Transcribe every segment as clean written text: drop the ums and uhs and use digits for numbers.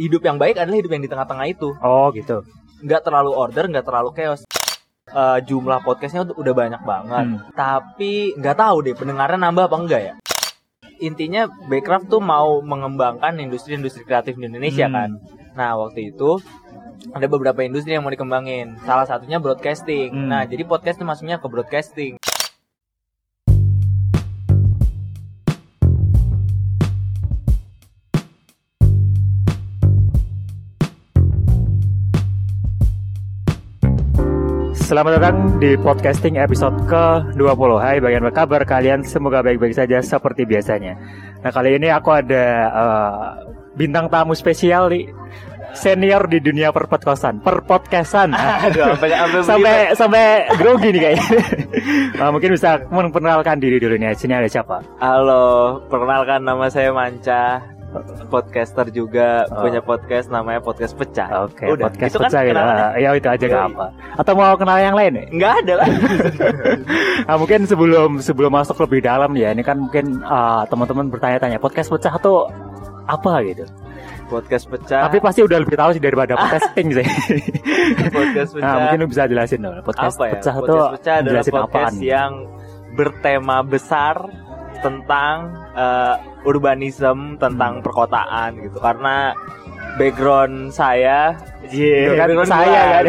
hidup yang baik adalah hidup yang di tengah-tengah itu. Oh gitu. Nggak terlalu order, nggak terlalu chaos. Jumlah podcastnya udah banyak banget, tapi nggak tahu deh pendengarnya nambah apa enggak ya. Intinya Backcraft tuh mau mengembangkan industri-industri kreatif di Indonesia kan. Nah waktu itu ada beberapa industri yang mau dikembangin. Salah satunya broadcasting. Nah jadi podcast tuh masuknya ke broadcasting. Selamat datang di podcasting episode ke-20. Hai, bagaimana kabar kalian? Semoga baik-baik saja seperti biasanya. Nah, kali ini aku ada bintang tamu spesial nih, senior di dunia perpodcastan. Aduh, sampai grogi nih kayaknya. Mungkin bisa memperkenalkan diri dulu nih. Sini ada siapa? Halo, perkenalkan nama saya Manca. Podcaster juga, punya podcast namanya Podcast Pecah. Oke, udah. Podcast Itu Pecah kan gitu. Ya itu aja gak apa. Atau mau kenal yang lain nih? Nggak ada lah. Nah, mungkin sebelum masuk lebih dalam ya, ini kan mungkin teman-teman bertanya-tanya podcast pecah tuh apa gitu. Podcast Pecah. Tapi pasti udah lebih tahu sih daripada podcasting sih. Podcast Pecah. Nah, mungkin lu bisa jelasin dong. Podcast apa ya? pecah Podcast tuh Pecah adalah podcast apaan? yang bertema besar tentang urbanisme, tentang perkotaan gitu. Karena background saya, kan saya kan.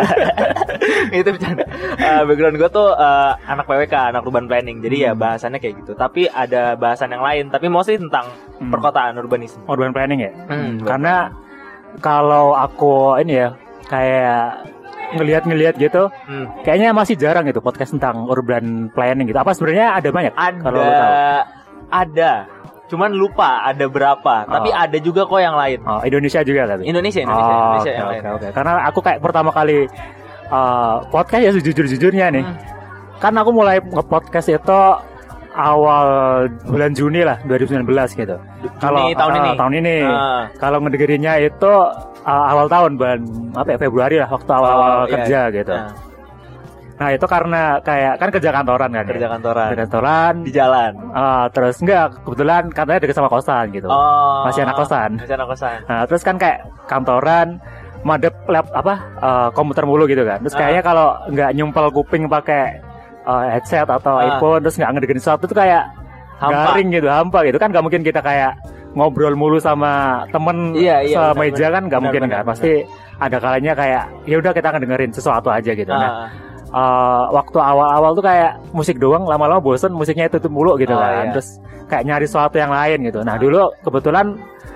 Itu bercanda. Background gue tuh anak PWK, anak urban planning. Jadi ya bahasannya kayak gitu. Tapi ada bahasan yang lain. Tapi mostly tentang perkotaan, urbanisme. Urban planning ya. Karena kalau aku ini ya kayak ngelihat gitu, kayaknya masih jarang gitu podcast tentang urban planning gitu. Apa sebenarnya ada banyak? Kalau lu tahu. Ada. Cuman lupa ada berapa. Tapi ada juga kok yang lain. Indonesia juga tapi. Indonesia yang lain. Oke. Karena aku kayak pertama kali podcast ya sejujur-jujurnya nih. Kan aku mulai nge-podcast itu awal bulan Juni lah 2019 gitu. Kalau tahun ini. Kalau ngedengerinnya itu awal tahun bulan Februari lah, waktu awal kerja gitu. Nah itu karena kayak kan kerja kantoran kan. Kerja kantoran di jalan. Terus enggak, kebetulan katanya dekat sama kosan gitu. Masih anak kosan. Nah terus kan kayak kantoran madep komputer mulu gitu kan. Terus kayaknya kalau nggak nyumpel kuping pakai headset atau iPhone, terus nggak ngedengerin sesuatu tuh kayak garing gitu, hampa gitu kan. Nggak mungkin kita kayak ngobrol mulu sama temen semeja kan, nggak mungkin kan. Pasti ada kalanya kayak ya udah kita ngedengerin sesuatu aja gitu. Nah waktu awal-awal tuh kayak musik doang, lama-lama bosen musiknya itu mulu gitu kan. Terus kayak nyari sesuatu yang lain gitu. Nah dulu kebetulan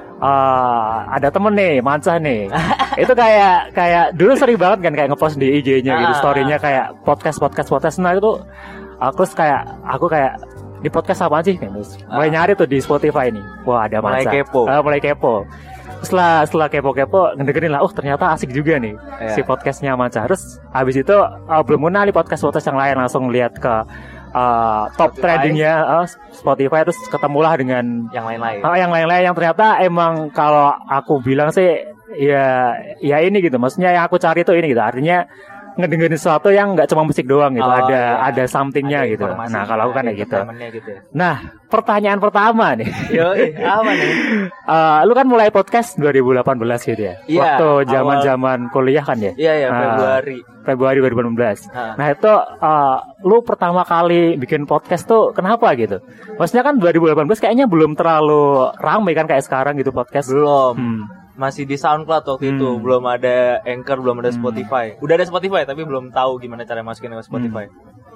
ada temen nih, Manca nih. Itu kayak dulu sering banget kan kayak ngepost di IG-nya gitu, story-nya kayak podcast. Nah itu aku kayak di podcast apaan sih? Terus mulai nyari tuh di Spotify nih. Wah ada Manca. Mulai kepo. Setelah kepo ngedengerin lah, ternyata asik juga nih si podcastnya Manca. Terus habis itu belum kenal podcast yang lain, langsung lihat ke top trendingnya Spotify, terus ketemulah dengan yang lain-lain. Yang lain-lain yang ternyata emang kalau aku bilang sih ya ini gitu. Maksudnya yang aku cari tuh ini gitu. Artinya ngedengerin sesuatu yang nggak cuma musik doang gitu, ada somethingnya gitu. Nah kalau aku kan kayak gitu. Nah pertanyaan pertama nih, apa nih? Lu kan mulai podcast 2018 gitu ya? Waktu zaman kuliah kan ya? Iya Februari 2018. Nah itu lu pertama kali bikin podcast tuh kenapa gitu? Maksudnya kan 2018 kayaknya belum terlalu ramai kan kayak sekarang gitu podcast. Belum. Masih di SoundCloud waktu itu, belum ada Anchor, belum ada Spotify. Udah ada Spotify tapi belum tahu gimana cara masukin ke Spotify.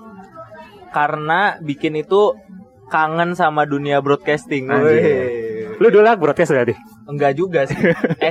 Karena bikin itu kangen sama dunia broadcasting. Lu dulu broadcast berarti? Enggak juga sih.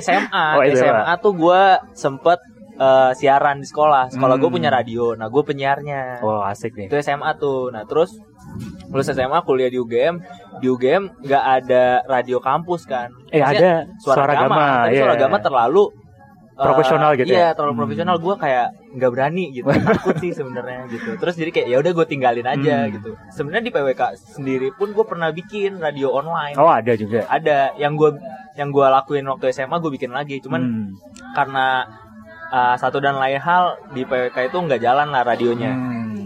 SMA tuh gue sempet siaran di sekolah. Sekolah gue punya radio. Nah gue penyiarnya. Asik nih. Itu SMA tuh. Nah terus lulus SMA, kuliah di UGM. Di UGM nggak ada radio kampus kan? Ada suara gama. Tapi suara gama terlalu profesional gitu. Iya, terlalu profesional. Gue kayak nggak berani gitu. Takut sih sebenarnya gitu. Terus jadi kayak ya udah gue tinggalin aja gitu. Sebenarnya di PWK sendiri pun gue pernah bikin radio online. Ada juga. Ada yang gue lakuin waktu SMA, gue bikin lagi. Cuman karena satu dan lain hal di PWK itu nggak jalan lah radionya.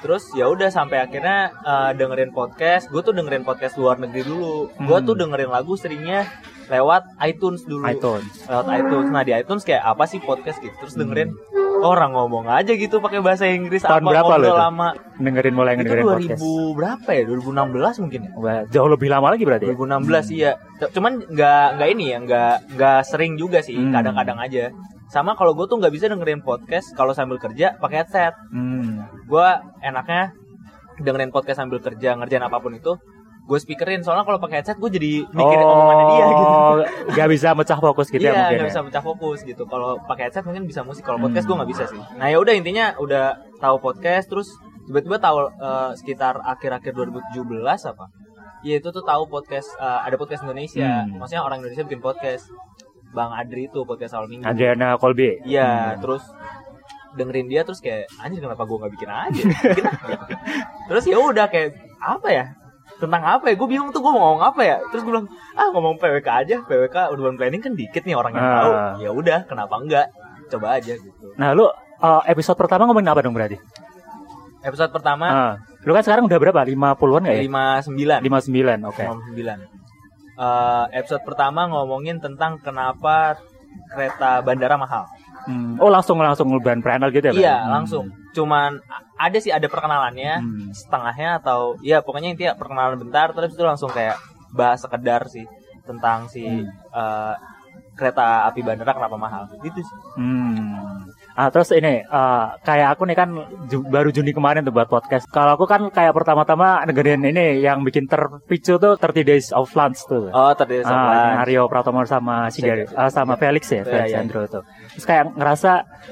Terus ya udah sampai akhirnya dengerin podcast. Gue tuh dengerin podcast luar negeri dulu. Gue tuh dengerin lagu seringnya lewat iTunes dulu. Lewat iTunes. Nah di iTunes kayak apa sih podcast gitu. Terus dengerin orang ngomong aja gitu pakai bahasa Inggris. Tahun berapa lo lama mulai dengerin podcast? Itu 2000 berapa ya? 2016 mungkin ya. Jauh lebih lama lagi berarti. 2016 iya. Cuman nggak ini ya, nggak sering juga sih. Kadang-kadang aja. Sama kalau gue tuh nggak bisa dengerin podcast kalau sambil kerja pakai headset. Gue enaknya dengerin podcast sambil kerja, ngerjain apapun itu gue speakerin. Soalnya kalau pakai headset gue jadi mikirin omongannya dia gitu. Gak bisa mecah fokus gitu ya mungkin. Iya, gak bisa mecah fokus gitu. Kalau pakai headset mungkin bisa musik. Kalau podcast gue nggak bisa sih. Nah ya udah intinya udah tahu podcast, terus tiba-tiba tahu sekitar akhir-akhir 2017 apa? Iya itu tuh tahu podcast, ada podcast Indonesia. Maksudnya orang Indonesia bikin podcast. Bang Adri itu podcast awal minggu. Adriana Kolbe. Iya, terus dengerin dia terus kayak anjir kenapa gue nggak bikin aja? Terus ya udah kayak apa ya? Tentang apa ya? Gue bingung tuh gue mau ngomong apa ya? Terus gue bilang ngomong PWK aja. PWK urban planning kan dikit nih orang yang tahu. Ya udah kenapa enggak? Coba aja gitu. Nah lu episode pertama ngomongin apa dong berarti? Episode pertama. Lu kan sekarang udah berapa? 50-an nggak ya? 59. Oke. 59. Episode pertama ngomongin tentang kenapa kereta bandara mahal. Oh langsung urban planner gitu ya? Iya langsung. Cuman ada perkenalannya setengahnya atau ya pokoknya intinya perkenalan bentar. Terus itu langsung kayak bahas sekedar sih tentang kereta api bandara kenapa mahal gitu sih. Terus ini kayak aku nih kan baru Juni kemarin tuh buat podcast. Kalau aku kan kayak pertama-tama dengerin ini yang bikin terpicu tuh 30 Days of Lunch tuh. Oh 30 Days of Lunch. Aryo Pratomo sama sama Felix ya, Felix Andro tuh. Terus kayak ngerasa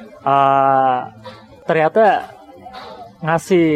ternyata ngasih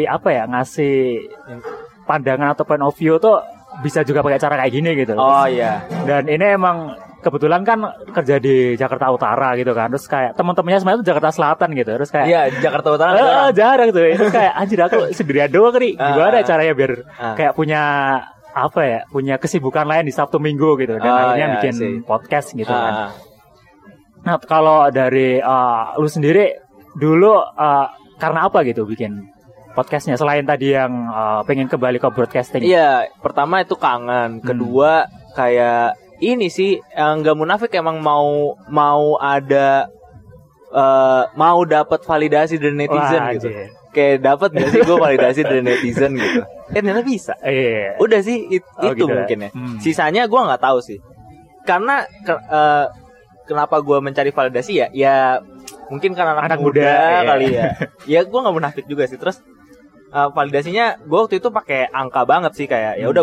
pandangan atau point of view tuh bisa juga pakai cara kayak gini gitu. Oh iya. Dan ini emang kebetulan kan kerja di Jakarta Utara gitu kan. Terus kayak teman-temannya semuanya tuh Jakarta Selatan gitu. Terus kayak iya, Jakarta Utara jarang tuh. Terus kayak anjir aku sendirian doang nih. Gimana caranya biar kayak punya kesibukan lain di Sabtu Minggu gitu. Dan akhirnya bikin podcast gitu kan. Nah, kalau dari lu sendiri dulu karena apa gitu bikin podcastnya selain tadi yang pengen kembali ke broadcasting? Iya, pertama itu kangen, kedua kayak ini sih yang nggak munafik emang mau dapat validasi dari netizen. Wah, gitu. Kayak dapat nggak sih gue validasi dari netizen gitu? Ternyata bisa. Udah sih itu gitu mungkin ya. Sisanya gue nggak tahu sih. Karena kenapa gue mencari validasi ya mungkin karena anak muda kali ya. Ya gue nggak munafik juga sih. Terus validasinya gue waktu itu pakai angka banget sih kayak ya udah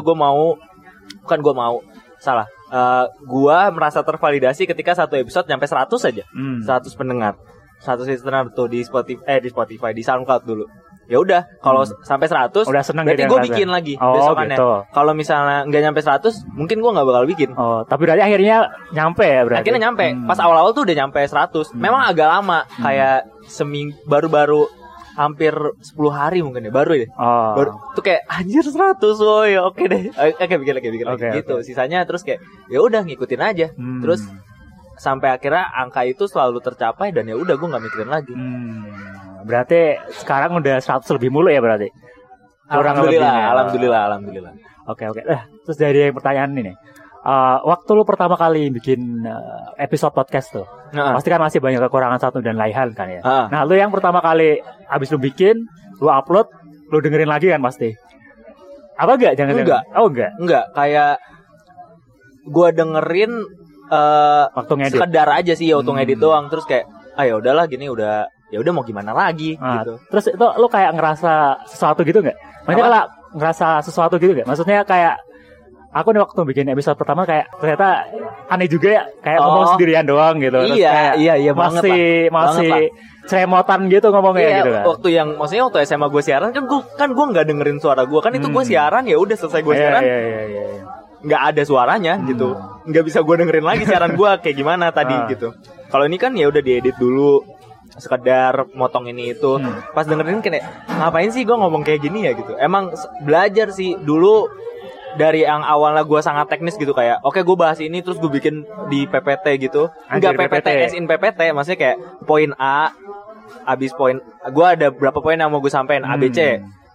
gue merasa tervalidasi ketika satu episode nyampe 100 aja. 100 pendengar. 100 listener tuh di Spotify, di SoundCloud dulu. Ya udah, kalau sampai 100 udah seneng berarti gue bikin lagi besokannya. Gitu. Kalau misalnya enggak nyampe 100, mungkin gue enggak bakal bikin. Tapi berarti akhirnya nyampe ya berarti. Akhirnya nyampe. Pas awal-awal tuh udah nyampe 100. Memang agak lama, kayak seminggu baru hampir 10 hari mungkin ya baru tuh kayak anjir 100 woy oke deh bikin lagi gitu. Sisanya terus kayak ya udah ngikutin aja terus sampai akhirnya angka itu selalu tercapai dan ya udah gue nggak mikirin lagi. Berarti sekarang udah 100 lebih mulu ya berarti. Alhamdulillah. Oke. Terus dari pertanyaan ini waktu lu pertama kali bikin episode podcast tuh, pasti kan masih banyak kekurangan satu dan lain hal kan ya. Nah, lu yang pertama kali abis lu bikin, lu upload, lu dengerin lagi kan pasti. Apa enggak? Enggak. Oh enggak. Enggak, kayak gua dengerin waktu ngedit. Sekedar aja sih waktu ngedit doang, terus kayak ya udahlah gini udah mau gimana lagi gitu. Terus itu lu kayak ngerasa sesuatu gitu enggak? Maksudnya kalau ngerasa sesuatu gitu enggak? Maksudnya kayak aku nih waktu bikin episode pertama kayak ternyata aneh juga ya kayak ngomong sendirian doang gitu. Iya banget masih ceremotan gitu ngomongnya gitu kan. Waktu SMA gue siaran kan gue nggak dengerin suara gue kan itu gue siaran ya udah selesai gue siaran nggak ada suaranya gitu, nggak bisa gue dengerin lagi siaran gue kayak gimana tadi gitu. Kalau ini kan ya udah diedit dulu sekedar motong ini itu. Pas dengerin kayak ngapain sih gue ngomong kayak gini ya gitu. Emang belajar sih dulu. Dari yang awalnya gue sangat teknis gitu kayak oke gue bahas ini terus gue bikin di PPT gitu. Enggak PPT as in PPT, maksudnya kayak poin A abis poin gue ada berapa poin yang mau gue sampein ABC.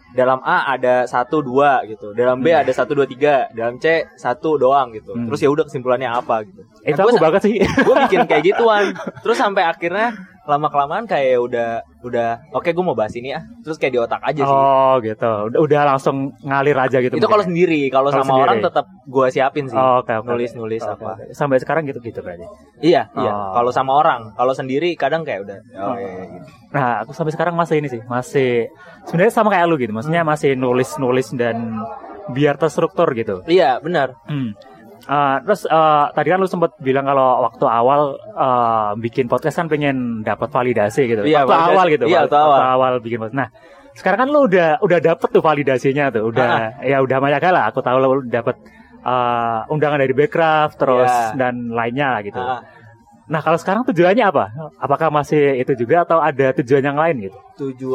dalam A ada 1, 2 gitu, dalam B ada 1, 2, 3, dalam C 1 doang gitu. Terus ya udah kesimpulannya apa gitu. Itu aku banget sih. Gue bikin kayak gituan. Terus sampai akhirnya lama-kelamaan kayak udah oke, gue mau bahas ini ya. Terus kayak di otak aja sih. Oh gitu. Udah langsung ngalir aja gitu. Itu kalau sendiri, kalau sama sendiri. Orang tetap gue siapin sih. Okay. Nulis apa. Sampai sekarang gitu berarti. Iya. Kalau sama orang, kalau sendiri kadang kayak udah gitu. Nah, aku sampai sekarang masih sebenarnya sama kayak lu gitu. Maksudnya masih nulis dan biar terstruktur gitu. Iya, benar. Terus tadi kan lu sempat bilang kalau waktu awal bikin podcast kan pengen dapat validasi gitu. Iya, waktu awal gitu. Iya, waktu awal bikin podcast. Nah, sekarang kan lu udah dapet tuh validasinya tuh. Ya udah banyak lah. Aku tahu lu dapet undangan dari Backcraft terus dan lainnya lah gitu. Nah, kalau sekarang tujuannya apa? Apakah masih itu juga atau ada tujuan yang lain gitu?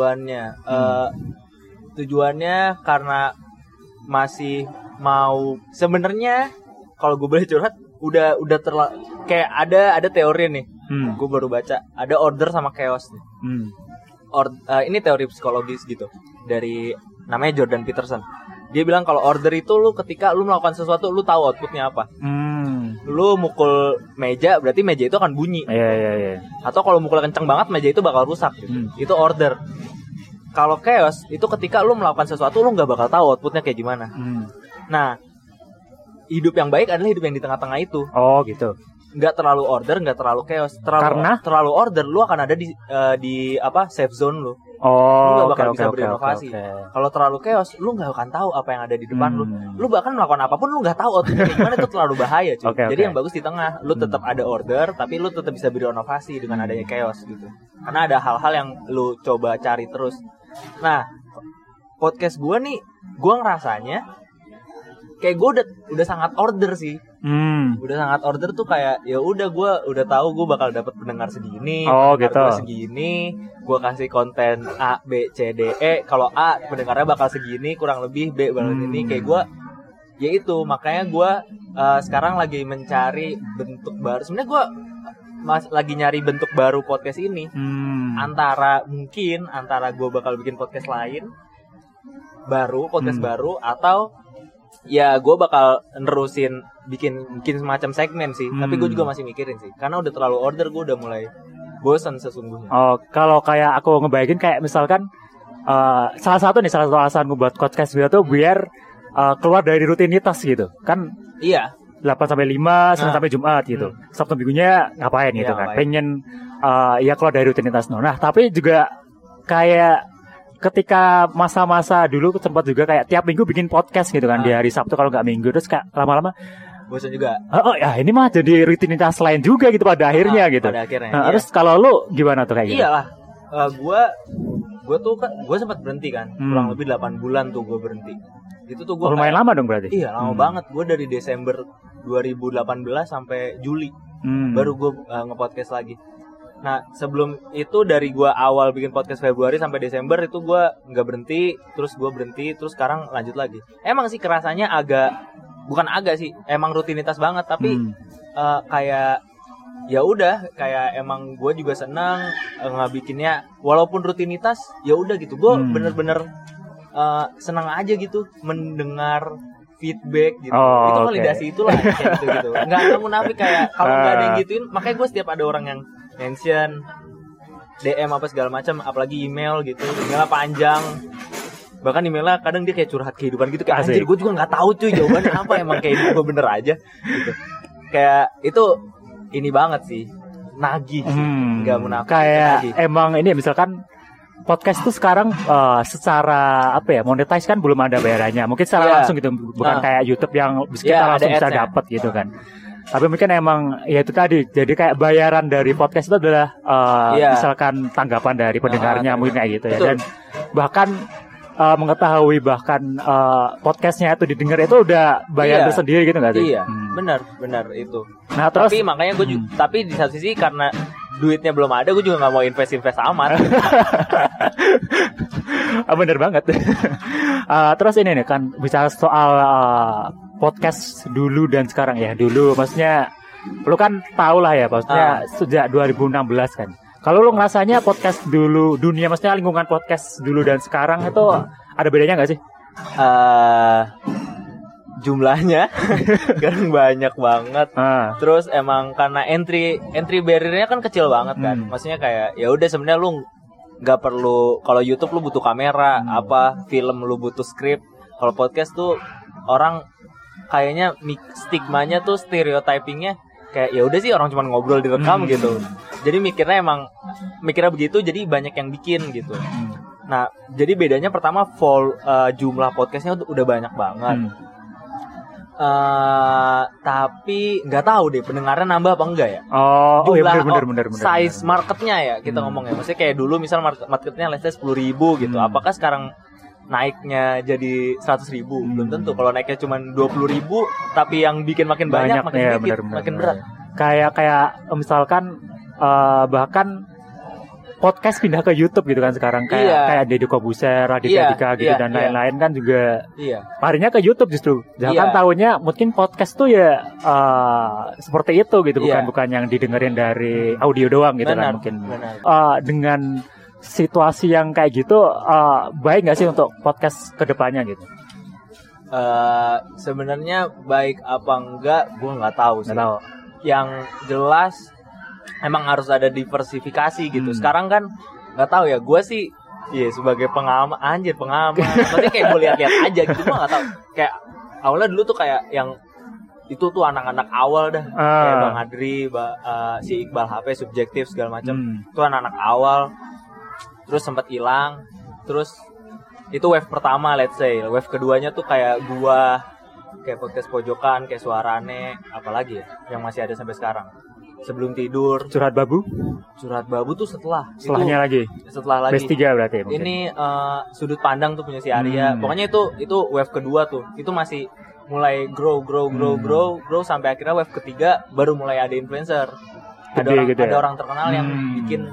Tujuannya karena masih mau sebenarnya. Kalau gue boleh curhat, udah kayak ada teori nih. Gue baru baca, ada order sama chaos nih. Ini teori psikologis gitu dari namanya Jordan Peterson. Dia bilang kalau order itu lu ketika lu melakukan sesuatu lu tahu outputnya apa. Lu mukul meja berarti meja itu akan bunyi. Iya. Atau kalau mukul kenceng banget meja itu bakal rusak gitu. Itu order. Kalau chaos itu ketika lu melakukan sesuatu lu nggak bakal tahu outputnya kayak gimana. Nah, hidup yang baik adalah hidup yang di tengah-tengah itu. Oh gitu. Nggak terlalu order, nggak terlalu chaos. Terlalu order, lu akan ada di safe zone lu. Oh, lu nggak bakal bisa berinovasi. Kalau terlalu chaos, lu nggak akan tahu apa yang ada di depan lu. Lu bahkan melakukan apapun, lu nggak tahu outputnya gimana, itu terlalu bahaya cuy. Jadi yang bagus di tengah, lu tetap ada order, tapi lu tetap bisa berinovasi dengan adanya chaos gitu. Karena ada hal-hal yang lu coba cari terus. Nah, podcast gue nih, gue ngerasanya kayak gue udah sangat order sih. Udah sangat order tuh kayak ya udah gue udah tahu gue bakal dapat pendengar segini, gitu. Segini, gue kasih konten A, B, C, D, E. Kalau A pendengarnya bakal segini, kurang lebih B bakal ini. Kayak gue ya itu, makanya gue sekarang lagi mencari bentuk baru. Sebenarnya gue lagi nyari bentuk baru podcast ini. Antara gue bakal bikin podcast lain baru, podcast baru, atau ya gue bakal nerusin bikin semacam segmen sih. Tapi gue juga masih mikirin sih, karena udah terlalu order, gue udah mulai bosan sesungguhnya. Kalau kayak aku ngebayangin kayak misalkan salah satu alasan gue buat podcast gue tuh biar keluar dari rutinitas gitu kan. Iya, 8-5 Senin sampai Jumat gitu. Sabtu minggunya ngapain gitu kan. Pengen ya keluar dari rutinitas. Nah, tapi juga kayak ketika masa-masa dulu sempat juga kayak tiap minggu bikin podcast gitu kan di hari Sabtu kalau nggak Minggu, terus kayak lama-lama bosan juga. Ya ini mah jadi rutinitas lain juga gitu pada akhirnya gitu. Pada akhirnya. Terus kalau lu gimana tuh kayak gitu? Iyalah, gue sempat berhenti kan, kurang lebih 8 bulan tuh gue berhenti. Itu tuh gue lumayan lama dong berarti. Iya, lama banget. Gue dari Desember 2018 sampai Juli baru gue nge-podcast lagi. Nah, sebelum itu dari gue awal bikin podcast Februari sampai Desember itu gue nggak berhenti, terus sekarang lanjut lagi. Emang sih kerasanya emang rutinitas banget, tapi kayak ya udah, kayak emang gue juga senang ngebikinnya walaupun rutinitas, ya udah gitu. Gue bener-bener senang aja gitu mendengar feedback gitu. Itu validasi itulah kayak gitu. Nggak munafik kayak kalau nggak ada yang gituin, makanya gue setiap ada orang yang mention DM apa segala macam, apalagi email gitu, emailnya panjang, bahkan emailnya kadang dia kayak curhat kehidupan gitu, kayak anjir gue juga nggak tahu cuy jawabannya apa, emang kayak hidup gue bener aja gitu. Kayak itu ini banget sih, nagih sih, nggak munafik kayak nagih. Emang ini misalkan podcast tuh sekarang secara monetize kan belum ada bayarannya, mungkin secara langsung gitu, bukan kayak YouTube yang kita langsung bisa dapat gitu kan. Tapi mungkin emang ya itu tadi, jadi kayak bayaran dari podcast itu adalah misalkan tanggapan dari pendengarnya mungkin kayak gitu ya. Dan bahkan mengetahui podcastnya itu didengar itu udah bayar tersendiri gitu nggak sih? Iya, benar itu. Nah, terus tapi makanya gue juga, tapi di satu sisi karena duitnya belum ada, gue juga nggak mau invest amat. Bener banget. Terus ini nih kan bicara soal podcast dulu dan sekarang ya. Dulu maksudnya lu kan tau lah ya, maksudnya sejak 2016 kan. Kalau lu ngerasanya podcast dulu, dunia maksudnya lingkungan podcast dulu dan sekarang itu ada bedanya nggak sih? Jumlahnya kan banyak banget. Terus emang karena entry barrier-nya kan kecil banget kan. Maksudnya kayak ya udah sebenarnya lu nggak perlu, kalau YouTube lu butuh kamera, film lu butuh skrip. Kalau podcast tuh orang kayaknya stigmanya tuh, stereotypingnya kayak ya udah sih orang cuma ngobrol direkam gitu. Jadi mikirnya begitu, jadi banyak yang bikin gitu. Nah, jadi bedanya pertama jumlah podcastnya udah banyak banget. Tapi nggak tahu deh pendengarnya nambah apa enggak ya. Bener. Size marketnya ya kita ngomongnya. Maksudnya kayak dulu misal marketnya let's say 10.000 gitu. Apakah sekarang naiknya jadi 100.000? Belum tentu. Kalau naiknya cuma 20.000 tapi yang bikin makin banyak makin ya, dikit, makin berat. Kayak misalkan bahkan podcast pindah ke YouTube gitu kan sekarang, kayak Deddy Kobuser, Raditya Dika gitu dan lain-lain kan juga larinya ke YouTube justru. Jangan tahunya mungkin podcast tuh ya seperti itu gitu, bukan yang didengerin dari audio doang gitu kan mungkin. Dengan situasi yang kayak gitu, baik nggak sih untuk podcast kedepannya gitu? Sebenarnya baik apa enggak, gue nggak tahu sih. Yang jelas emang harus ada diversifikasi gitu. Sekarang kan nggak tahu ya, gue sih sebagai pengalaman. Maksudnya kayak gue lihat-lihat aja gitu, gue nggak tahu. Kayak awalnya dulu tuh kayak yang itu tuh anak-anak awal dah, kayak Bang Adri, si Iqbal HP, Subjektif segala macam. Itu anak-anak awal. Terus sempat hilang. Terus itu wave pertama, let's say. Wave keduanya tuh kayak gua, kayak podcast pojokan, kayak Suarane, apalagi ya yang masih ada sampai sekarang. Sebelum tidur. Curhat Babu tuh setelahnya lagi. Base 3 berarti mungkin. Ini Sudut Pandang tuh punya si Arya. Pokoknya itu wave kedua tuh. Itu masih mulai grow sampai akhirnya wave ketiga baru mulai ada influencer. Ada orang terkenal yang bikin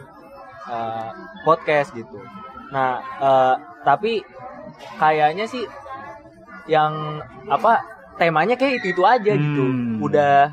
podcast gitu. Nah, tapi kayaknya sih yang temanya kayak itu aja gitu. Udah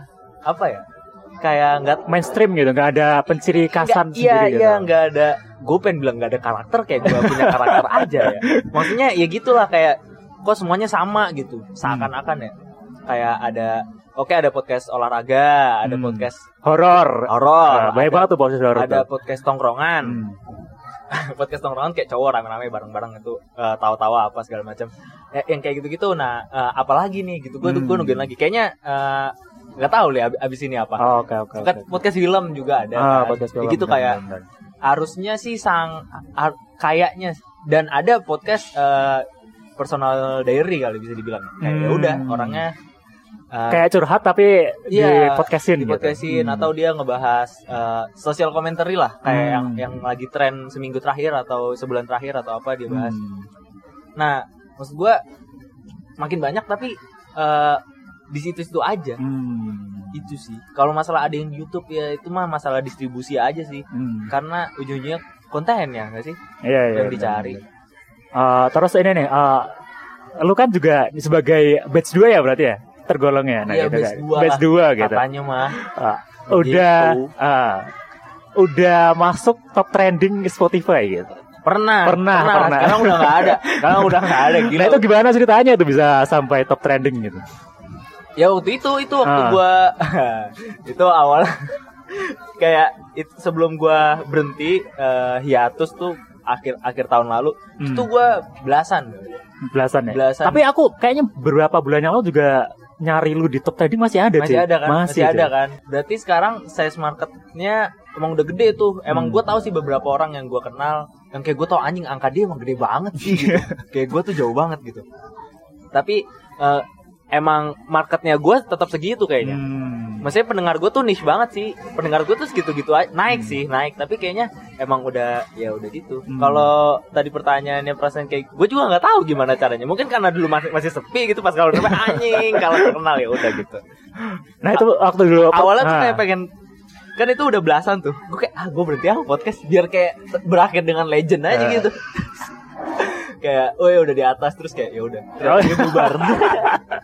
kayak nggak mainstream gitu, nggak ada penciri khasan sendiri gitu. Iya, nggak ada. Gue pengen bilang nggak ada karakter, kayak gue punya karakter aja ya. Maksudnya ya gitulah, kayak kok semuanya sama gitu, seakan-akan ya. Kayak ada podcast olahraga, ada podcast horor. Banyak banget tuh podcast horor. Ada podcast tongkrongan. Podcast tongkrongan kayak cowok rame-rame bareng-bareng itu tawa-tawa apa segala macam. Yang kayak gitu-gitu. Nah, apalagi nih gitu. Gue nungguin lagi. Kayaknya nggak tahu deh abis ini apa. Oke. Podcast film juga ada. Podcast film. Gitu kayak harusnya sih kayaknya, dan ada podcast personal diary kali bisa dibilang. Kayak ya udah orangnya kayak curhat tapi di podcastin atau dia ngebahas social commentary lah, kayak yang lagi tren seminggu terakhir atau sebulan terakhir atau apa dia bahas. Nah, maksud gue makin banyak tapi di situ aja. Itu sih. Kalau masalah ada yang di YouTube ya itu mah masalah distribusi aja sih. Karena ujung-ujungnya konten ya nggak sih? Yang dicari. Terus ini nih, lu kan juga sebagai batch 2 ya berarti ya? Tergolongnya. Nah, iya, gitu, batch 2 gitu. Katanya mah. Udah masuk top trending Spotify gitu. Pernah. Sekarang udah nggak ada. Gila. Nah, itu gimana ceritanya tuh bisa sampai top trending gitu? Ya waktu itu waktu gua itu awal kayak sebelum gua berhenti hiatus tuh akhir tahun lalu, itu gua belasan ya. Tapi aku kayaknya beberapa bulan yang lalu juga nyari lu di top trending masih ada kan? Masih ada kan. Berarti sekarang size marketnya emang udah gede tuh. Emang gue tahu sih beberapa orang yang gue kenal yang kayak gue tau anjing angka dia emang gede banget sih gitu. Kayak gue tuh jauh banget gitu. Tapi emang marketnya gue tetap segitu kayaknya. Maksudnya pendengar gue tuh niche banget sih. Pendengar gue tuh segitu-gitu aja. Naik. Tapi kayaknya emang udah gitu. Kalau tadi pertanyaannya perasaan kayak gue juga nggak tahu gimana caranya. Mungkin karena dulu masih sepi gitu, pas kalau udah anjing kalau terkenal ya udah gitu. Nah itu waktu dulu awalnya tuh kayak pengen, kan itu udah belasan tuh. Gue kayak gue berhenti podcast biar kayak berakhir dengan legend aja gitu. Kayak udah di atas terus kayak ya udah bubar.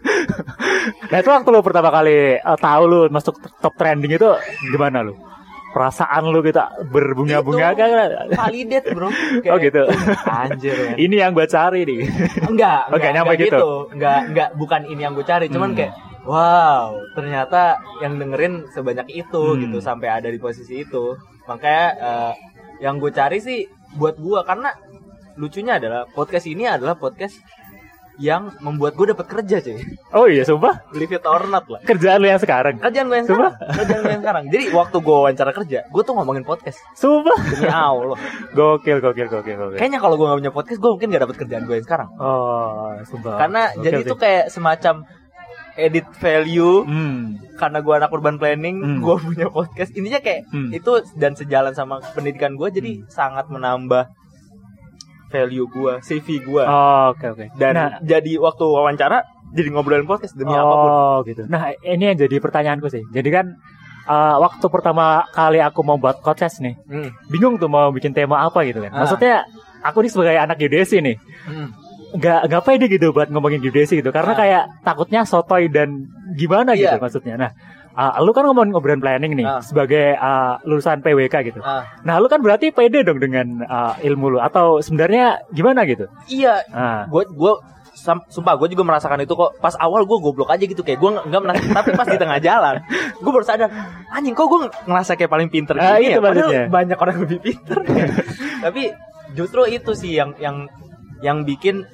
Nah itu waktu lu pertama kali tahu lu masuk top trending itu gimana lu? perasaan lu gitu berbunga-bunga kan? Validate bro. Kayak, oh gitu. Anjir ya. Ini yang gue cari nih. Enggak nyampe gitu. Enggak, bukan ini yang gue cari. Cuman kayak, wow, ternyata yang dengerin sebanyak itu gitu sampai ada di posisi itu. Makanya yang gue cari sih buat gue, karena lucunya adalah podcast ini adalah podcast yang membuat gue dapat kerja cuy. Oh iya, sumpah? Believe it or not lah. Kerjaan lu yang sekarang? Kerjaan gue yang sekarang. Jadi waktu gue wawancara kerja, gue tuh ngomongin podcast. Sumpah? Demi Allah. Gokil. Kayaknya kalau gue gak punya podcast, gue mungkin gak dapat kerjaan gue yang sekarang. Oh, sumpah. Karena gokil jadi itu kayak semacam edit value. Karena gue anak urban planning, gue punya podcast. Intinya kayak itu, dan sejalan sama pendidikan gue, jadi sangat menambah value gue, CV gue. Oh, oke. Dan jadi waktu wawancara jadi ngobrolin podcast demi apapun. Oh, gitu. Nah, ini yang jadi pertanyaanku sih. Jadi kan waktu pertama kali aku mau buat podcast nih, bingung tuh mau bikin tema apa gitu kan. Maksudnya aku nih sebagai anak geodesi nih, nggak pede gitu buat ngomongin geodesi gitu, karena kayak takutnya sotoy dan gimana gitu maksudnya. Nah, lu kan ngomongin urban planning nih sebagai lulusan PWK gitu. Nah, lu kan berarti pede dong dengan ilmu lu, atau sebenarnya gimana gitu? Iya. Gue sumpah gue juga merasakan itu kok. Pas awal gue goblok aja gitu, kayak gue nggak merasa. Tapi pas di tengah jalan gue baru sadar, anjing kok gue ngerasa kayak paling pinter gini ya, padahal banyak orang lebih pinter. Tapi justru itu sih yang bikin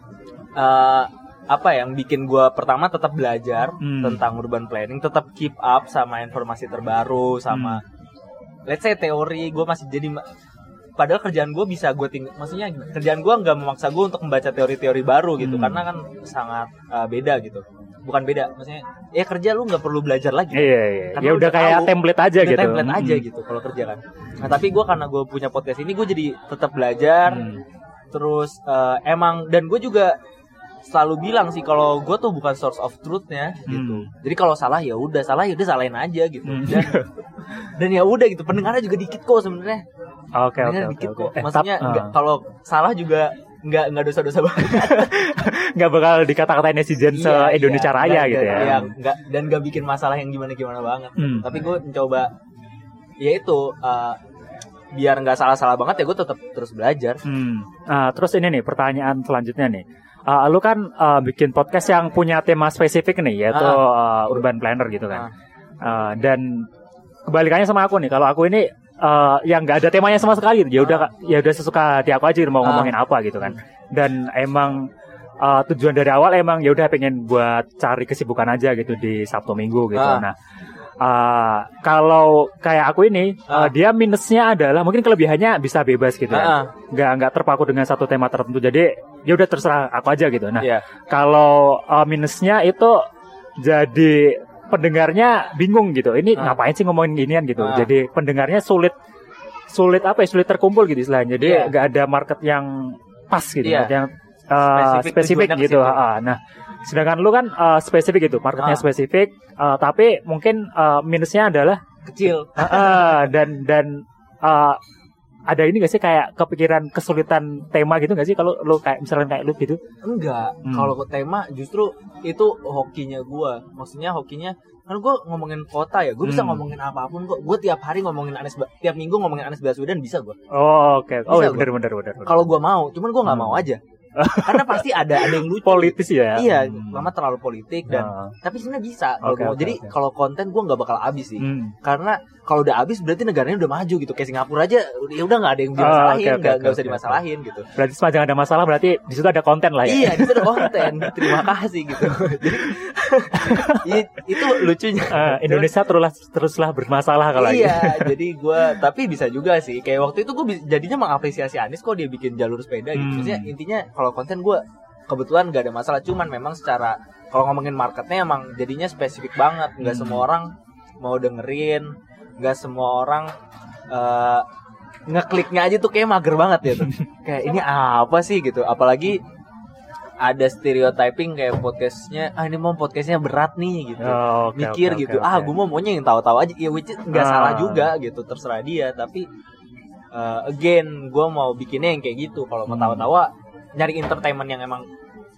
yang bikin gue pertama tetap belajar tentang urban planning, tetap keep up sama informasi terbaru, sama let's say teori. Gue masih jadi, padahal kerjaan gue bisa gue maksudnya kerjaan gue nggak memaksa gue untuk membaca teori-teori baru gitu, karena kan sangat beda gitu. Bukan beda, maksudnya ya kerja lu nggak perlu belajar lagi. Iya. Ya udah kayak template aja gitu. Template aja gitu kalau kerja kan. Nah tapi gue karena gue punya podcast ini, gue jadi tetap belajar. Terus emang, dan gue juga selalu bilang sih kalau gue tuh bukan source of truth-nya gitu. Jadi kalau salah ya udah salahin aja gitu. Dan ya udah gitu, pendengarnya juga dikit kok sebenarnya. Oke. Maksudnya kalau salah juga nggak dosa-dosa banget. Nggak bakal dikata-katain netizen se-Indonesia Raya gitu ya. Iya, dan nggak bikin masalah yang gimana banget. Tapi gue mencoba ya itu biar nggak salah-salah banget ya, gue tetap terus belajar. Terus ini nih pertanyaan selanjutnya nih. Lu kan bikin podcast yang punya tema spesifik nih, yaitu urban planner gitu kan. Dan kebalikannya sama aku nih, kalau aku ini yang nggak ada temanya sama sekali, ya udah sesuka hati aku aja mau ngomongin apa gitu kan. Dan emang tujuan dari awal emang ya udah pengen buat cari kesibukan aja gitu di Sabtu Minggu gitu. Nah, kalau kayak aku ini, dia minusnya adalah mungkin kelebihannya bisa bebas gitu kan. Nggak terpaku dengan satu tema tertentu. Jadi ya udah terserah aku aja gitu. Nah, kalau minusnya itu jadi pendengarnya bingung gitu. Ini ngapain sih ngomongin ginian gitu. Jadi pendengarnya sulit terkumpul gitu istilahnya. Jadi nggak ada market yang pas gitu, yang spesifik gitu. Nah, sedangkan lu kan spesifik gitu, marketnya spesifik, tapi mungkin minusnya adalah kecil. Dan ada ini gak sih kayak kepikiran kesulitan tema gitu gak sih kalau lu kayak misalnya kayak lu gitu? Enggak. Kalau tema justru itu hokinya gue. Maksudnya hokinya kan gue ngomongin kota ya, gue bisa ngomongin apapun kok. Gue tiap hari ngomongin tiap minggu ngomongin Anies Baswedan bisa gue. Oh, oke. Oh, benar. Kalau gue mau, cuman gue nggak mau aja. Karena pasti ada yang lucu. Politis ya. Iya, lama terlalu politik dan tapi sebenarnya bisa kalau mau. Jadi kalau konten gue nggak bakal habis sih. Karena kalau udah habis berarti negaranya udah maju gitu. Kayak Singapura aja ya udah nggak ada yang dimasalahin, nggak usah dimasalahin gitu. Berarti sepanjang ada masalah berarti di situ ada konten lah ya. Iya, di situ ada konten. Terima kasih gitu. Jadi itu lucunya. Indonesia teruslah bermasalah kalau iya, jadi gue tapi bisa juga sih. Kayak waktu itu gue jadinya mengapresiasi Anies kok dia bikin jalur sepeda gitu. Maksudnya intinya kalau konten gue kebetulan gak ada masalah, cuman memang secara kalau ngomongin marketnya emang jadinya spesifik banget, nggak semua orang mau dengerin, nggak semua orang ngekliknya aja tuh kayak mager banget ya tuh. Kayak ini apa sih gitu, apalagi ada stereotyping kayak podcastnya, ini mau podcastnya berat nih gitu, mikir gitu, gue maunya yang tahu-tahu aja, ya which nggak salah juga gitu, terserah dia, tapi again gue mau bikinnya yang kayak gitu, kalau mau tahu-tahu nyari entertainment yang emang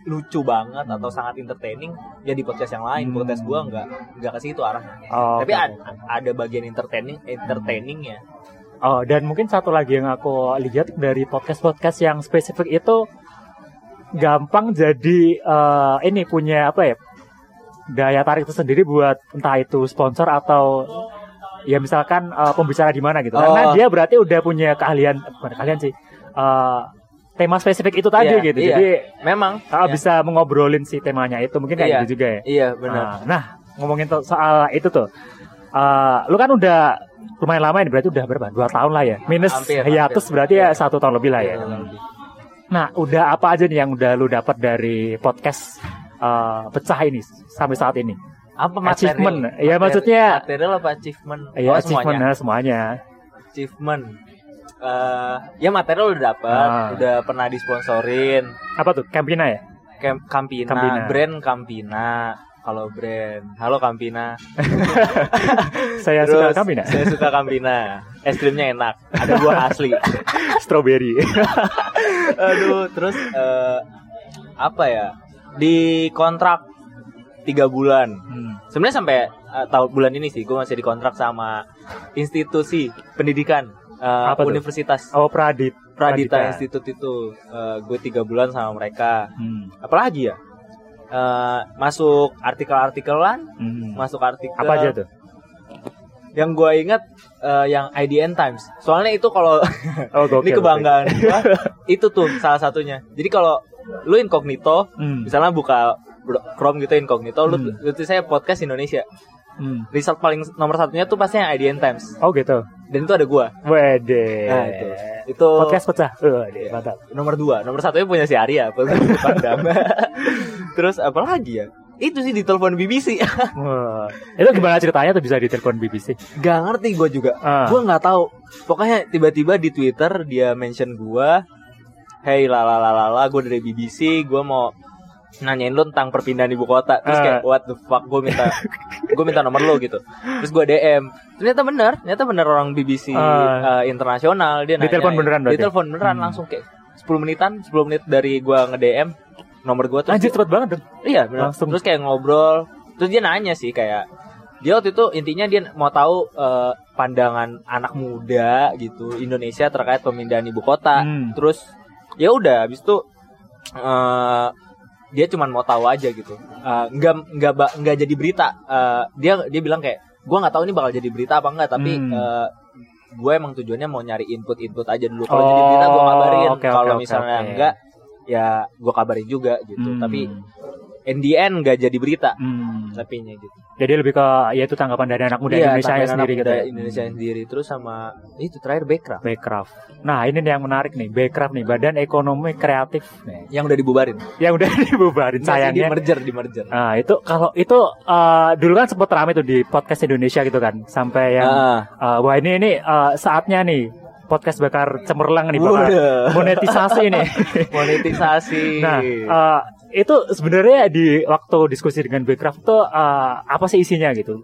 lucu banget atau sangat entertaining ya di podcast yang lain. Podcast gue nggak ke situ arahnya. Tapi ada bagian entertainingnya. Dan mungkin satu lagi yang aku lihat dari podcast yang spesifik itu gampang jadi ini punya apa ya, daya tarik tersendiri buat entah itu sponsor atau ya misalkan pembicara di mana gitu. Karena dia berarti udah punya bukan keahlian sih, tema spesifik itu tadi gitu. Jadi memang bisa mengobrolin si temanya itu, mungkin kayak gitu juga ya. Iya benar. Nah ngomongin soal itu tuh, lu kan udah lumayan lama ini, berarti udah berapa? 2 tahun lah ya. Minus hiatus berarti ya 1 tahun lebih lah ya. Nah udah apa aja nih yang udah lu dapat dari podcast pecah ini sampai saat ini? Apa material? Achievement? Ya maksudnya material apa achievement? Ya achievement semuanya. Achievement. Ya material udah dapat, udah pernah disponsorin. Apa tuh? Campina ya? Campina. Brand Campina. Kalau brand, halo Campina. Saya suka Campina. Saya suka Campina. Es krimnya enak. Ada buah asli. Strawberry. Aduh, terus apa ya? Di kontrak 3 bulan. Sebenarnya sampai tahun bulan ini sih gue masih dikontrak sama institusi pendidikan universitas. Pradita Institute itu. Gue 3 bulan sama mereka. Apalagi ya? Masuk artikel-artikelan, masuk artikel. Apa aja tuh? Yang gue ingat yang IDN Times. Soalnya itu kalau ini kebanggaan gue, itu tuh salah satunya. Jadi kalau lu incognito, misalnya buka Chrome gitu incognito, lu saya podcast Indonesia. Result paling nomor 1-nya tuh pasti yang IDN Times. Oh gitu. Dan itu ada gua. Wede. Nah, itu podcast pecah. Mantap. Nomor 2, nomor 1-nya punya si Arya, Pandang. Terus apa lagi ya? Itu sih ditelepon BBC. Wah, itu gimana ceritanya tuh bisa ditelepon BBC? Gak ngerti gue juga. Gue nggak tahu. Pokoknya tiba-tiba di Twitter dia mention gue. Hey lalalala, gue dari BBC, gue mau nanyain lo tentang perpindahan ibu kota. Terus kayak what the fuck, gue minta nomor lo gitu. Terus gue DM. Ternyata benar orang BBC internasional. Dia nanya. Ditelepon beneran langsung kayak 10 menit dari gue nge-DM nomor gue. Anjir cepet banget dong. Iya benar. Terus kayak ngobrol. Terus dia nanya sih kayak, dia waktu itu intinya dia mau tahu pandangan anak muda gitu Indonesia terkait pemindahan ibu kota. Terus ya udah habis itu dia cuma mau tahu aja gitu. Nggak jadi berita. Dia bilang kayak, gue nggak tahu ini bakal jadi berita apa enggak, tapi gue emang tujuannya mau nyari input aja dulu. Kalau jadi berita gue kabarin. Kalau misalnya enggak, ya gue kabarin juga gitu. Tapi in the end gak jadi berita, tapinya gitu. Jadi lebih ke ya itu tanggapan dari anak muda Indonesia sendiri gitu. Indonesia sendiri. Terus sama itu terakhir Backcraft. Nah ini yang menarik nih, Backcraft nih, Badan Ekonomi Kreatif nih. Yang udah dibubarin. Sayangnya. Di merger. Nah itu kalau itu dulu kan sempat ramai tuh di podcast Indonesia gitu kan, sampai yang wah ini saatnya nih podcast bakar cemerlang nih, bakal monetisasi nih. Monetisasi. Nah, itu sebenarnya di waktu diskusi dengan Backcraft tuh apa sih isinya gitu?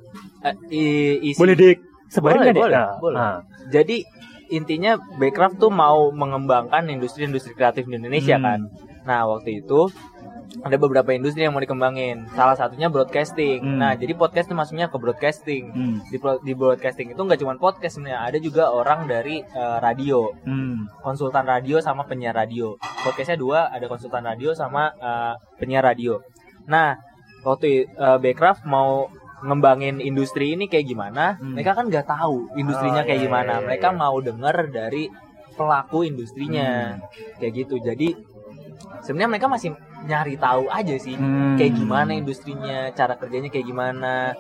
Boleh disebarin boleh. Jadi intinya Backcraft tuh mau mengembangkan industri-industri kreatif di Indonesia kan. Nah, waktu itu ada beberapa industri yang mau dikembangin. Salah satunya broadcasting. Nah, jadi podcast itu masuknya ke broadcasting. Di broadcasting itu nggak cuma podcast sebenarnya, ada juga orang dari radio, konsultan radio sama penyiar radio. Podcastnya 2, ada konsultan radio sama penyiar radio. Nah, waktu Backcraft mau ngembangin industri ini kayak gimana, mereka kan nggak tahu industrinya kayak gimana. Mereka mau denger dari pelaku industrinya kayak gitu. Jadi sebenarnya mereka masih nyari tahu aja sih kayak gimana industrinya, cara kerjanya kayak gimana,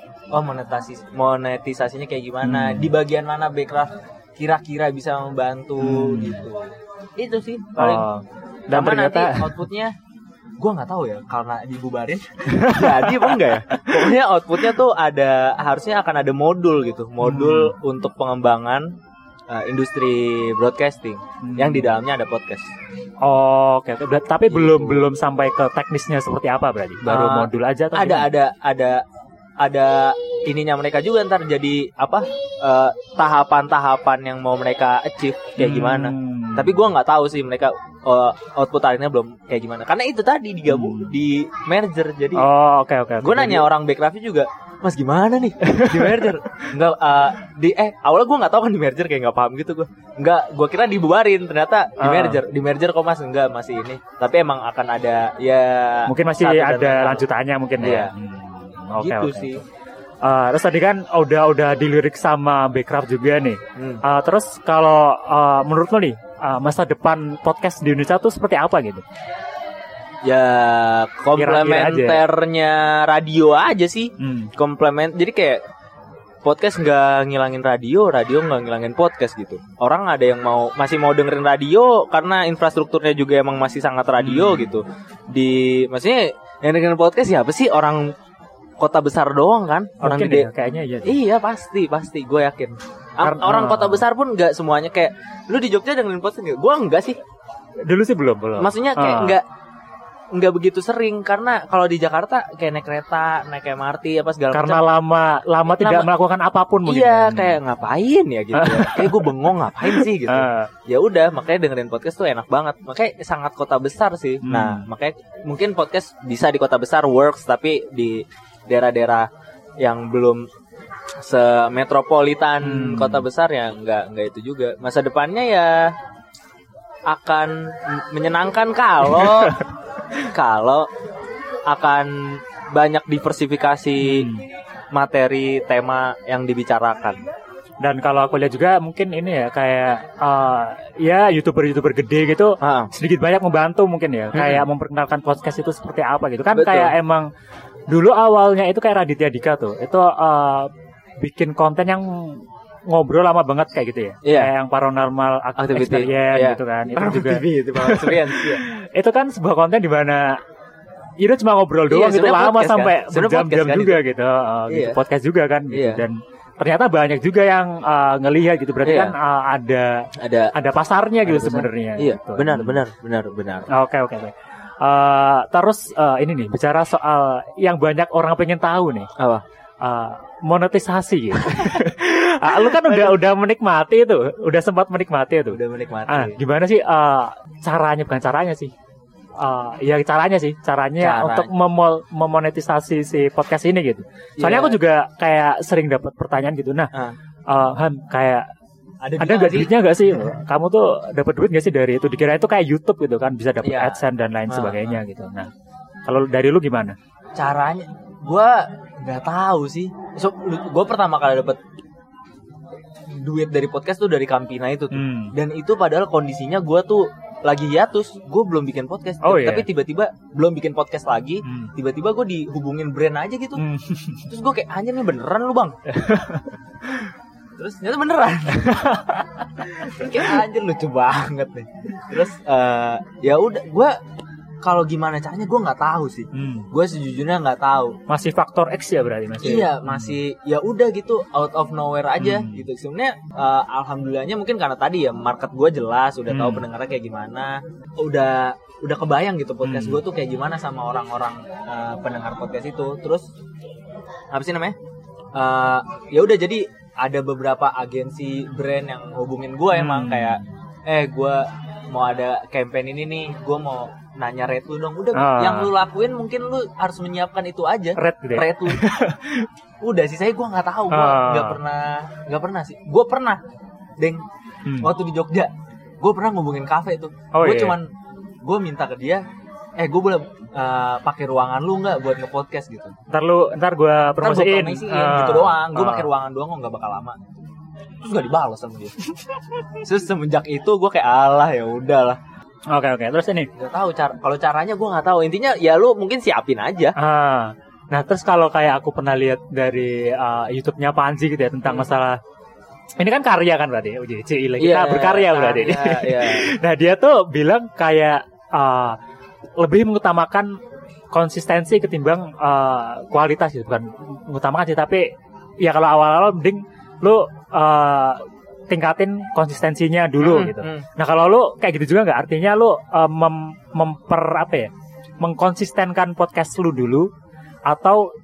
monetisasinya kayak gimana, di bagian mana Backcraft kira-kira bisa membantu gitu. Itu sih paling. Dan ternyata nanti outputnya gue nggak tahu ya, karena dibubarin jadi apa enggak ya. Pokoknya outputnya tuh harusnya akan ada modul gitu, modul untuk pengembangan industri broadcasting yang di dalamnya ada podcast. Oke. Tapi belum sampai ke teknisnya seperti apa berarti? Baru modul aja atau ada ininya mereka juga ntar jadi apa? tahapan-tahapan yang mau mereka achieve kayak gimana. Tapi gue nggak tahu sih mereka output akhirnya belum kayak gimana. Karena itu tadi digabung di merger. Jadi oke. Gue nanya orang Backcraft juga, Mas gimana nih di merger? Enggak awalnya gue nggak tahu kan di merger, kayak nggak paham gitu gue. Enggak, gue kira dibubarin, ternyata di merger kok Mas, enggak masih ini. Tapi emang akan ada ya mungkin masih ada lanjutannya mungkin ya. Gitu sih. Terus tadi kan udah dilirik sama Backcraft juga nih. Terus kalau menurut lo nih masa depan podcast di Indonesia tuh seperti apa gitu? Ya komplementernya radio aja sih. Komplement. Jadi kayak podcast nggak ngilangin radio nggak ngilangin podcast gitu. Orang ada yang masih mau dengerin radio karena infrastrukturnya juga emang masih sangat radio gitu. Maksudnya yang dengerin podcast ya apa sih, orang kota besar doang kan, orang mungkin gede ya, kayaknya iya. Iya pasti gue yakin. Orang kota besar pun nggak semuanya kayak lu di Jogja dengerin podcast nggak? Gue enggak sih. Dulu sih belum. Maksudnya kayak nggak begitu sering, karena kalau di Jakarta kayak naik kereta, naik MRT apa segala macam. Karena lama tidak melakukan apapun mungkin. Iya, kayak ngapain ya gitu. Kayak gue bengong ngapain sih gitu. Ya udah, makanya dengerin podcast tuh enak banget. Makanya sangat kota besar sih. Nah, makanya mungkin podcast bisa di kota besar works, tapi di daerah-daerah yang belum semetropolitan kota besar ya nggak itu juga. Masa depannya ya akan menyenangkan kalau akan banyak diversifikasi materi tema yang dibicarakan. Dan kalau aku lihat juga mungkin ini ya kayak ya youtuber gede gitu sedikit banyak membantu mungkin ya, kayak memperkenalkan podcast itu seperti apa gitu kan. Betul. Kayak emang dulu awalnya itu kayak Raditya Dika tuh itu bikin konten yang ngobrol lama banget kayak gitu ya. Kayak yang paranormal activity gitu kan. Itu juga itu kan sebuah konten di mana itu cuma ngobrol doang gitu lama sampai berjam-jam kan, juga gitu. Gitu podcast juga kan gitu. Dan ternyata banyak juga yang ngelihat gitu, berarti kan ada pasarnya gitu sebenarnya. Iya, gitu. Benar. Oke. Terus ini nih bicara soal yang banyak orang pengen tahu nih. Apa? Monetisasi gitu. Lu kan udah menikmati itu, udah sempat menikmati itu. Udah menikmati. Gimana sih caranya untuk memonetisasi si podcast ini gitu. Soalnya aku juga kayak sering dapat pertanyaan gitu. Nah, Han kayak ada nggak duitnya nggak sih? Kamu tuh dapat duit nggak sih dari itu? Dikira itu kayak YouTube gitu kan, bisa dapat AdSense dan lain sebagainya gitu. Nah, kalau dari lu gimana? Caranya, gue nggak tahu sih. Gue pertama kali dapat duit dari podcast tuh dari Campina itu tuh. Dan itu padahal kondisinya gue tuh lagi hiatus, gue belum bikin podcast. Tapi tiba-tiba belum bikin podcast lagi, tiba-tiba gue dihubungin brand aja gitu. Terus gue kayak, anjir nih beneran lu bang? Terus ternyata beneran. Kayak anjir lucu banget nih. Terus ya udah, gue kalau gimana caranya gue nggak tahu sih. Gue sejujurnya nggak tahu. Masih faktor X ya berarti masih. Iya, masih ya udah gitu, out of nowhere aja gitu. Sebenarnya alhamdulillahnya mungkin karena tadi ya market gue jelas, udah tahu pendengarnya kayak gimana. Udah kebayang gitu podcast gue tuh kayak gimana sama orang-orang pendengar podcast itu. Terus apa sih namanya? Ya udah, jadi ada beberapa agensi brand yang hubungin gue emang kayak gue mau ada campaign ini nih, gue mau nanya rate lu dong. Udah, yang lu lakuin mungkin lu harus menyiapkan itu aja, rate lu. Udah sih, saya gue nggak tahu, gue nggak pernah sih. Gue pernah waktu di Jogja, gue pernah ngubungin kafe tuh. Gue minta ke dia, gue boleh pakai ruangan lu nggak buat nge-podcast gitu. Ntar gue promosiin gitu doang. Gue pakai ruangan doang, nggak bakal lama. Terus gak dibalas sama dia. Terus semenjak itu gue kayak alah ya udahlah. Oke. Terus ini nggak tahu kalau caranya, gue nggak tahu. Intinya ya lu mungkin siapin aja. Nah terus kalau kayak aku pernah lihat dari YouTube-nya Panji gitu ya tentang masalah ini kan karya kan berarti uji kita berkarya berarti. Nah dia tuh bilang kayak lebih mengutamakan konsistensi ketimbang kualitas gitu. Bukan mengutamakan sih, tapi ya kalau awal-awal mending lu tingkatin konsistensinya dulu gitu. Nah kalau lu kayak gitu juga nggak, artinya lu mengkonsistenkan podcast lu dulu, atau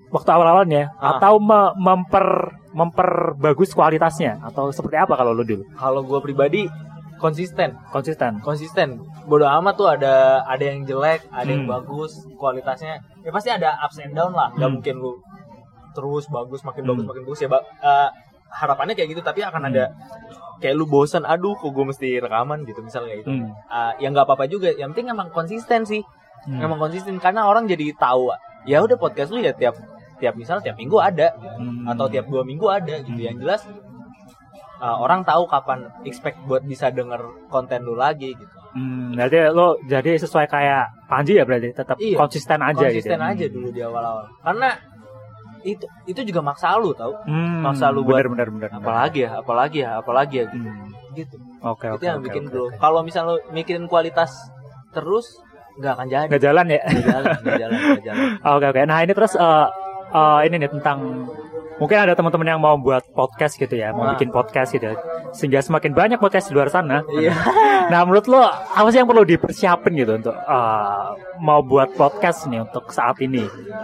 waktu awal-awalnya atau memperbagus kualitasnya atau seperti apa kalau lu dulu? Kalau gue pribadi konsisten. Bodo amat tuh ada yang jelek, ada yang bagus, kualitasnya ya pasti ada ups and down lah. Gak mungkin lu terus bagus makin bagus ya. Harapannya kayak gitu, tapi akan ada kayak lu bosan, aduh kok gue mesti rekaman gitu misalnya itu. Ya nggak apa-apa juga, yang penting emang konsisten sih. Emang konsisten karena orang jadi tahu. Ya udah podcast lu ya tiap minggu ada gitu. Atau tiap 2 minggu ada gitu. Yang jelas orang tahu kapan expect buat bisa denger konten lu lagi gitu. Berarti lo jadi sesuai kayak Panji ya, berarti tetap konsisten aja gitu. Konsisten aja dulu di awal-awal. Karena itu juga maksa lu tau. Maksa lu buat bener. apalagi ya gitu. Gitu. Oke. Itu yang bikin bro. Kalau misal lu mikirin kualitas terus nggak akan jadi. Nggak jalan ya? Nggak jalan. Oke. Nah ini terus ini nih tentang mungkin ada teman-teman yang mau buat podcast gitu ya, mau bikin podcast gitu, sehingga semakin banyak podcast di luar sana. Iya. Nah menurut lo apa sih yang perlu dipersiapin gitu untuk mau buat podcast nih untuk saat ini?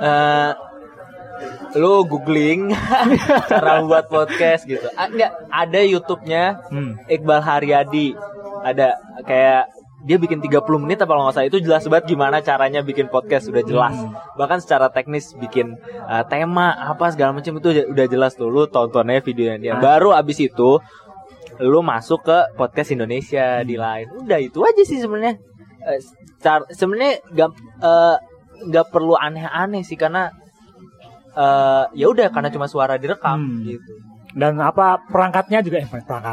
Lo googling cara buat podcast gitu. Enggak, ada YouTube-nya Iqbal Haryadi. Ada kayak dia bikin 30 menit apa kalau nggak salah, itu jelas banget gimana caranya bikin podcast, udah jelas. Bahkan secara teknis bikin tema apa segala macam itu udah jelas tuh. Lu tontonnya videonya dia. Baru abis itu lu masuk ke podcast Indonesia di Line. Udah itu aja sih sebenarnya. Sebenarnya nggak perlu aneh-aneh sih, karena ya udah karena cuma suara direkam gitu. Dan apa perangkatnya juga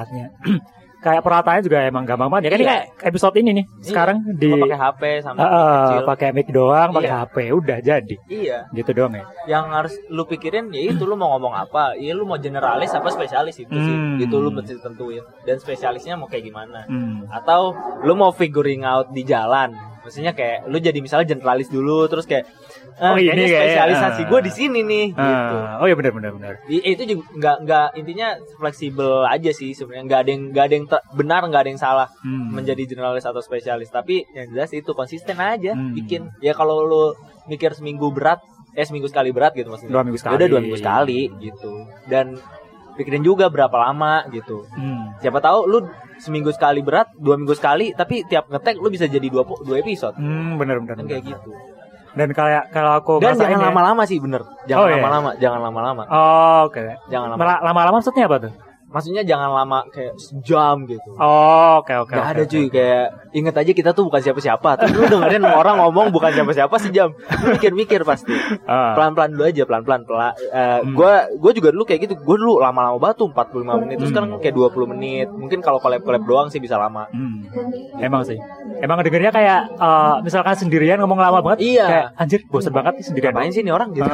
kayak peralatannya juga emang gampang banget ya kan. Ini kayak episode ini nih sekarang di pakai HP sama kecil, pakai mic doang, pakai HP udah jadi. Iya. Gitu doang ya. Yang harus lu pikirin ya itu, lu mau ngomong apa? Iya, lu mau generalis apa spesialis itu sih. Itu lu mesti tentuin. Dan spesialisnya mau kayak gimana? Atau lu mau figuring out di jalan. Maksudnya kayak lu jadi misalnya generalis dulu terus kayak kayaknya spesialisasi gue di sini nih gitu. Oh iya benar. Itu juga nggak intinya fleksibel aja sih sebenarnya. Nggak ada yang benar, nggak ada yang salah menjadi generalis atau spesialis. Tapi yang jelas itu konsisten aja bikin. Ya kalau lu mikir seminggu sekali berat gitu maksudnya. 2 minggu sekali. Udah 2 minggu sekali gitu. Dan pikirin juga berapa lama gitu. Siapa tahu lu seminggu sekali berat, 2 minggu sekali, tapi tiap ngetek lu bisa jadi 2 episode. Bener. Kan kayak gitu. Dan kalau aku dan jangan lama-lama sih, bener. Jangan lama-lama. Oh, oke. Jangan lama-lama maksudnya apa tuh? Maksudnya jangan lama kayak sejam gitu. Oh, oke. Gak ada cuy, kayak inget aja kita tuh bukan siapa-siapa. Terus lu dengerin orang ngomong bukan siapa-siapa sejam. Lu mikir-mikir pasti. Pelan-pelan dulu aja, pelan-pelan. Gue juga dulu kayak gitu. Gue dulu lama-lama banget tuh 45 menit. Terus sekarang kayak 20 menit. Mungkin kalau collab doang sih bisa lama. Emang sih. Emang dengernya kayak misalkan sendirian ngomong lama banget. Iya. Kayak anjir bosan banget nih sendirian. Ngapain sih nih orang gitu.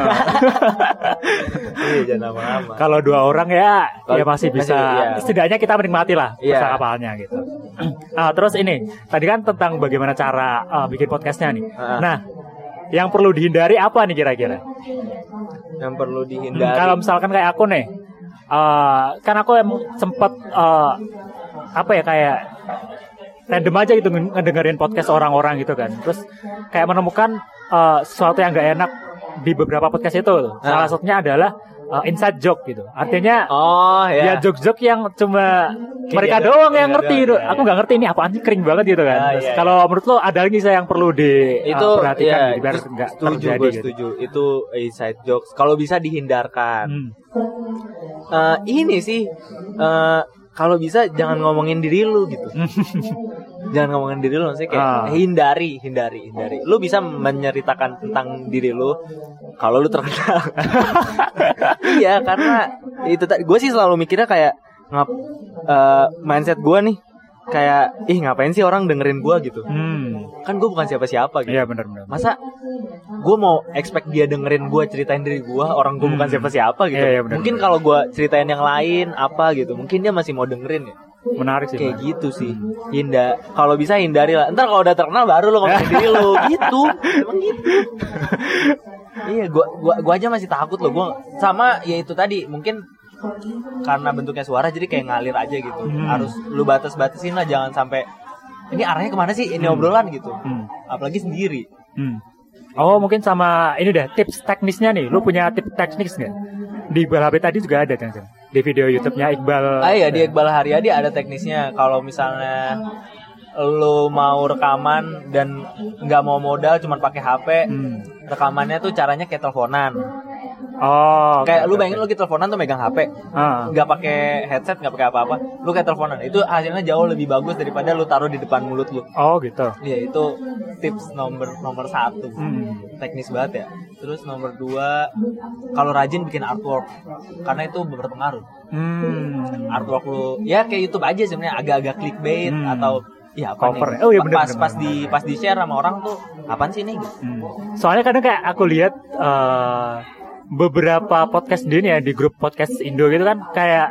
Iya, jangan lama-lama. Kalau 2 orang ya masih bisa. Setidaknya kita menikmati lah percakapannya gitu. Terus ini tadi kan tentang bagaimana cara bikin podcastnya nih. Nah, yang perlu dihindari apa nih kira-kira? Yang perlu dihindari. Kalau misalkan kayak aku nih, kan aku sempat kayak random aja gitu ngedengerin podcast orang-orang gitu kan. Terus kayak menemukan sesuatu yang gak enak di beberapa podcast itu. Salah satunya adalah inside joke gitu. Artinya ya joke-joke yang cuma mereka doang yang ngerti gitu. Aku gak ngerti ini apaan sih, kering banget gitu kan. Kalau menurut lo ada lagi yang perlu diperhatikan biar gak terjadi gitu. Setuju. Itu inside jokes kalau bisa dihindarkan. Ini sih kalau bisa jangan ngomongin diri lu gitu. Jangan ngomongin diri lu, maksudnya kayak hindari. Lu bisa menceritakan tentang diri lu kalau lu terkenal. Iya, karena itu gue sih selalu mikirnya kayak mindset gue nih kayak ngapain sih orang dengerin gue gitu. Kan gue bukan siapa-siapa gitu. Iya benar. Masa gue mau expect dia dengerin gue ceritain diri gue, orang gue bukan siapa-siapa gitu. Iya, bener. Mungkin kalau gue ceritain yang lain apa gitu, mungkin dia masih mau dengerin ya. Menarik sih. Kayak gitu sih. Kalau bisa hindari lah. Ntar kalau udah terkenal baru lo ngomongin diri lo gitu. Emang gitu. Iya, gua aja masih takut loh. Gua sama ya itu tadi, mungkin karena bentuknya suara jadi kayak ngalir aja gitu. Harus lu batas-batasin lah, jangan sampai ini arahnya kemana sih ini obrolan gitu. Apalagi sendiri. Oh, mungkin sama ini deh tips teknisnya nih. Lu punya tips teknis nggak? Di Iqbal HP tadi juga ada kan? Di video YouTube-nya Iqbal. Iya, di Iqbal Haryadi ada teknisnya. Kalau misalnya lu mau rekaman dan nggak mau modal, cuma pakai HP, rekamannya tuh caranya kayak teleponan. Oh, kayak lu bayangin lu gitu teleponan tuh megang HP, nggak pakai headset, nggak pakai apa-apa, lu kayak teleponan. Itu hasilnya jauh lebih bagus daripada lu taruh di depan mulut lu. Oh gitu. Iya, itu tips nomor 1. Teknis banget ya. Terus nomor 2, kalau rajin bikin artwork, karena itu berpengaruh. Artwork lu ya kayak YouTube aja sebenarnya, agak-agak clickbait atau iya apa cover. Nih? Oh iya pas di share sama orang tuh apaan sih nih? Soalnya kadang kayak aku lihat beberapa podcast ini ya di grup podcast Indo gitu kan, kayak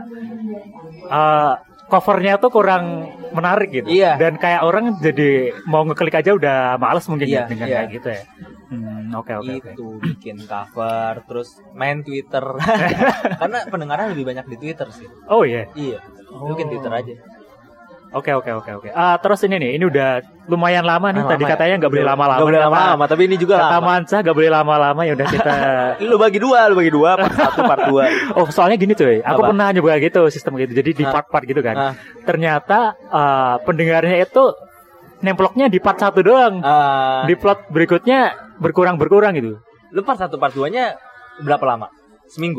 covernya tuh kurang menarik gitu. Iya. Dan kayak orang jadi mau ngeklik aja udah males mungkin ya dengan kayak gitu ya. Oke. Itu bikin cover, terus main Twitter. Karena pendengarnya lebih banyak di Twitter sih. Oh iya. Iya. Bikin Twitter aja. Oke. Terus ini udah lumayan lama nih. Tadi katanya nggak boleh lama-lama. Nggak boleh lama-lama, tapi ini juga kata Mansa nggak boleh lama-lama. Ya udah kita. Lu bagi dua, part 1, part 2. Oh, soalnya gini cuy. Aku pernah nyoba gitu sistem gitu. Jadi di part-part gitu kan. Ternyata pendengarnya itu nemploknya di part 1 doang. Di plot berikutnya berkurang gitu. Lu part 1, part 2-nya berapa lama? Seminggu?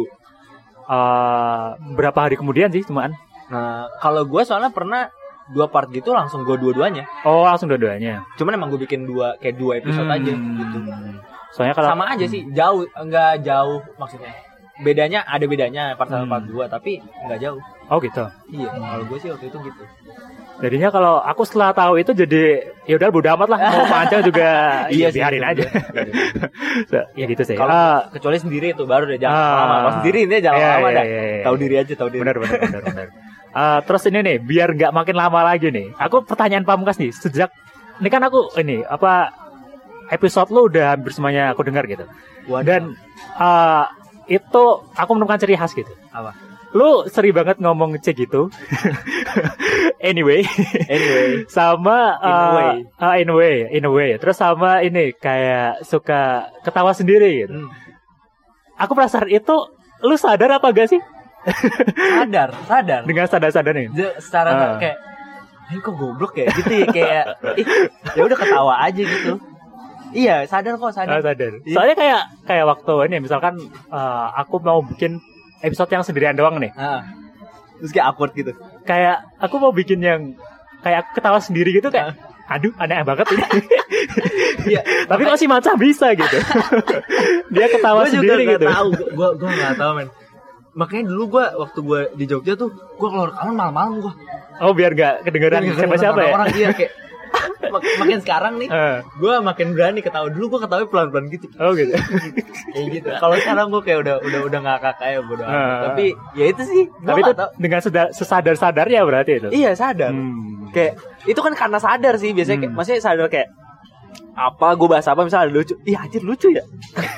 Berapa hari kemudian sih cuman. Nah, kalau gue soalnya pernah 2 part gitu langsung gue dua-duanya. Oh, langsung dua-duanya. Cuman emang gue bikin 2 episode aja gitu. Soalnya kalau sama aja sih, enggak jauh maksudnya. Ada bedanya part 1 part 2, tapi enggak jauh. Oh gitu. Iya, kalau gue sih waktu itu gitu. Jadinya kalau aku setelah tahu itu jadi ya udah bodo amat lah, mau panjang juga iya biarin aja. Ya gitu sih. Kalau kecuali sendiri itu baru deh, jangan lama. Kalau sendiri ini jangan lama dah. Tahu diri aja. Benar. Terus ini nih, biar nggak makin lama lagi nih. Aku pertanyaan pamungkas nih, sejak ini kan aku episode lu udah hampir semuanya aku dengar gitu. Waduh. Dan itu aku menemukan ciri khas gitu. Apa? Lu sering banget ngomong C gitu. Anyway. Sama in a way. Terus sama ini kayak suka ketawa sendiri gitu. Aku penasaran itu lu sadar apa gak sih? Sadar. Dengan sadar nih. Secara kayak kok goblok ya gitu ya, kayak ya udah ketawa aja gitu. Iya, sadar. Soalnya kayak waktu ini misalkan aku mau bikin episode yang sendirian doang nih. Terus kayak awkward gitu. Kayak aku mau bikin yang kayak aku ketawa sendiri gitu kayak aduh aneh banget ini. Iya, tapi kok si Mansa bisa gitu. Dia ketawa sendiri gitu. Gue enggak tahu men. Makanya dulu waktu gue di Jogja tuh gue keluar rekaman malam-malam gue. Oh, biar enggak kedengeran siapa-siapa ya. Orang dia kayak makin sekarang nih gue makin berani ketawa. Dulu gue ketawa pelan-pelan gitu. Oh gitu. Kayak gitu. Kalau sekarang gue kayak udah ngakak kayak bodo amat. Tapi ya itu sih. Tapi itu dengan sesadar-sadarnya berarti itu. Iya, sadar. Kayak itu kan karena sadar sih biasanya. Maksudnya sadar kayak apa gue bahas apa misalnya lucu, iya anjir lucu ya.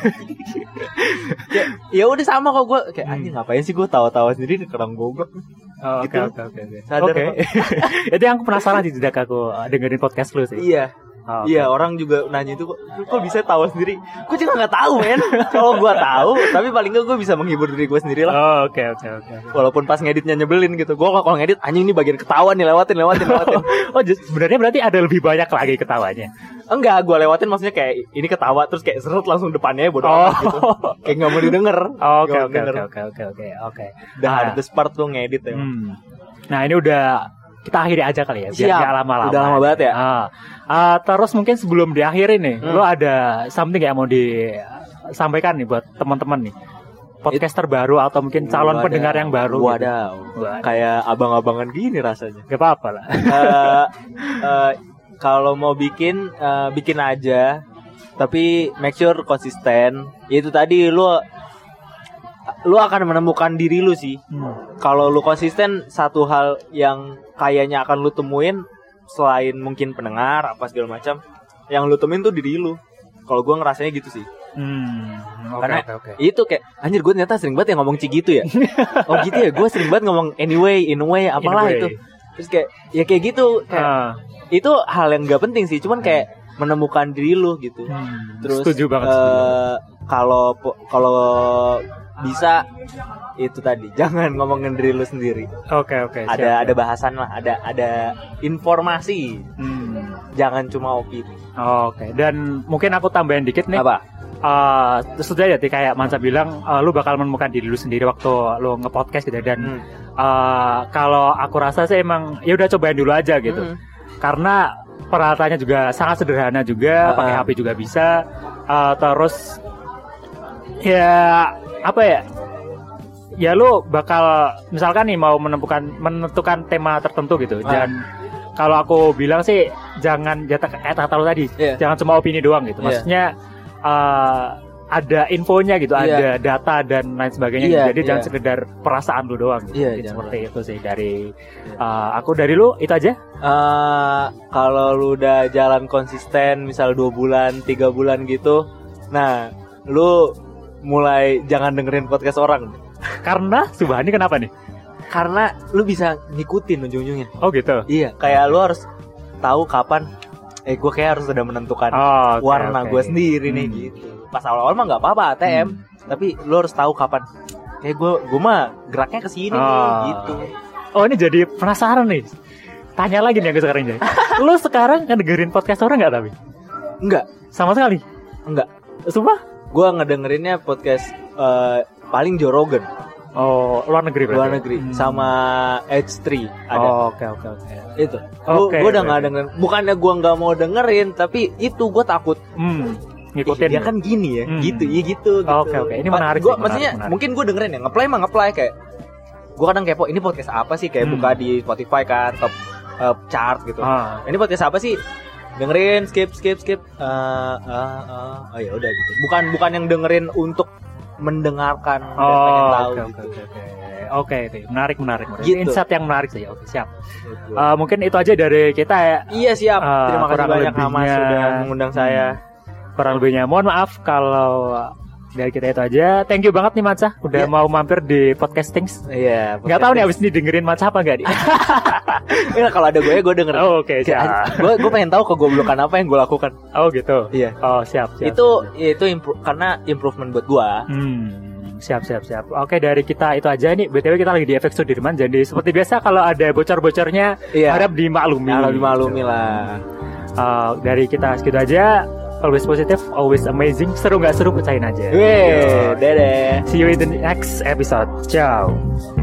Ya udah sama kok gue kayak anjir ngapain sih gue tawa-tawa sendiri kerang goblok. Oke. Sadar kok. Itu yang aku penasaran sih, tidak aku dengerin podcast lu sih. Iya. Iya, orang juga nanya itu kok bisa tawa sendiri. Gue juga nggak tahu men. Kalau gue tahu, tapi paling nggak gue bisa menghibur diri gue sendiri lah. Oke. Walaupun pas ngeditnya nyebelin gitu. Gue kalau ngedit anjing ini bagian ketawa nih, lewatin. Oh, sebenarnya berarti ada lebih banyak lagi ketawanya. Enggak, gue lewatin maksudnya kayak ini ketawa terus kayak seret langsung depannya bodo amat gitu. Kayak nggak mau didengar. Oke. Udah ada part tuh ngedit ya. Nah ini udah kita akhiri aja kali ya, biar gak lama-lama. Udah lama banget ya. Terus mungkin sebelum diakhiri nih, lo ada something yang mau disampaikan nih buat teman-teman nih, podcaster baru atau mungkin calon pendengar yang baru? Wadaw. Kayak abang-abangan gini rasanya. Gak apa-apa lah. Kalau mau bikin aja, tapi make sure konsisten. Itu tadi lu akan menemukan diri lu sih. Kalau lu konsisten, satu hal yang kayaknya akan lu temuin selain mungkin pendengar apa segala macam, yang lu temuin tuh diri lu. Kalau gue ngerasanya gitu sih. Karena itu kayak anjir gue ternyata sering banget yang ngomong gitu ya. Oh gitu ya, gue sering banget ngomong anyway, in a way, apalah itu. Terus kayak ya kayak gitu, kayak itu hal yang gak penting sih, cuman kayak menemukan diri lu gitu. Terus setuju banget. Kalau bisa itu tadi jangan ngomongin diri lu sendiri. Oke. Ada bahasan lah, ada informasi. Jangan cuma opini. Oke. Dan mungkin aku tambahin dikit nih. Apa? Sudah jadi kayak Mansa bilang, lu bakal menemukan diri lu sendiri waktu lu nge-podcast gitu. Dan kalau aku rasa sih emang ya udah cobain dulu aja gitu. Karena peralatannya juga sangat sederhana juga, pakai HP juga bisa. Terus ya apa ya? Ya lu bakal misalkan nih mau menentukan tema tertentu gitu. Dan kalau aku bilang sih jangan kayak kata lu tadi, jangan cuma opini doang gitu. Maksudnya ada infonya gitu, ada data dan lain sebagainya gitu. Jadi jangan sekedar perasaan lu doang gitu. Seperti itu sih dari aku. Dari lu itu aja. Kalau lu udah jalan konsisten misal 2 bulan 3 bulan gitu, nah lu mulai jangan dengerin podcast orang. Karena Subhani kenapa nih? Karena lu bisa ngikutin ujung-ujungnya. Oh gitu. Iya, kayak lu harus tahu kapan gue kayak harus udah menentukan warna gue sendiri nih gitu. Pas awal-awal mah nggak apa-apa ATM, tapi lu harus tahu kapan. Kayak gue mah geraknya ke sini nih gitu. Oh, ini jadi penasaran nih. Tanya lagi nih aku sekarang jadi. Lu sekarang ngedengerin podcast orang nggak tapi? Enggak, sama sekali. Enggak. Sumpah? Gue ngedengerinnya podcast paling Joe Rogan. Oh, luar negeri berarti. Luar negeri sama H3 ada. Oh, oke. Itu. Gue udah nggak dengerin. Bukannya gue nggak mau dengerin, tapi itu gue takut. Ngikutin. Dia kan gini ya, gitu. Oke. Ini menarik sih. Maksudnya menarik. Mungkin gue dengerin ya, ngeplay kayak. Gue kadang kepo, ini podcast apa sih? Kayak buka di Spotify kan, top chart gitu. Ini podcast apa sih? Dengerin, skip. Oh ya udah gitu. Bukan yang dengerin untuk mendengarkan dan pengen tahu gitu. Oke, menarik. Gitu. Insight yang menarik sih. Oke, siap. Mungkin itu aja dari kita ya. Iya, siap. Terima kasih banyak Mas sudah mengundang saya. Kurang lebihnya mohon maaf kalau dari kita itu aja. Thank you banget nih Mansa udah mau mampir di Podcastings. Iya. Nggak tahu nih abis ini dengerin Mansa apa nggak nih? Iya, kalau ada gue denger. Oh, oke, siap. Gue pengen tahu kegoblokan apa yang gue lakukan. Oh gitu. Iya. Oh siap. Itu karena improvement buat gue. Siap. Oke, dari kita itu aja nih. BTW kita lagi di Efek Sudirman. Jadi seperti biasa kalau ada bocor-bocornya harap dimaklumi. Lah. Dari kita segitu aja. Always positive, always amazing. Seru nggak seru, percayain aja. Dadah. See you in the next episode. Ciao.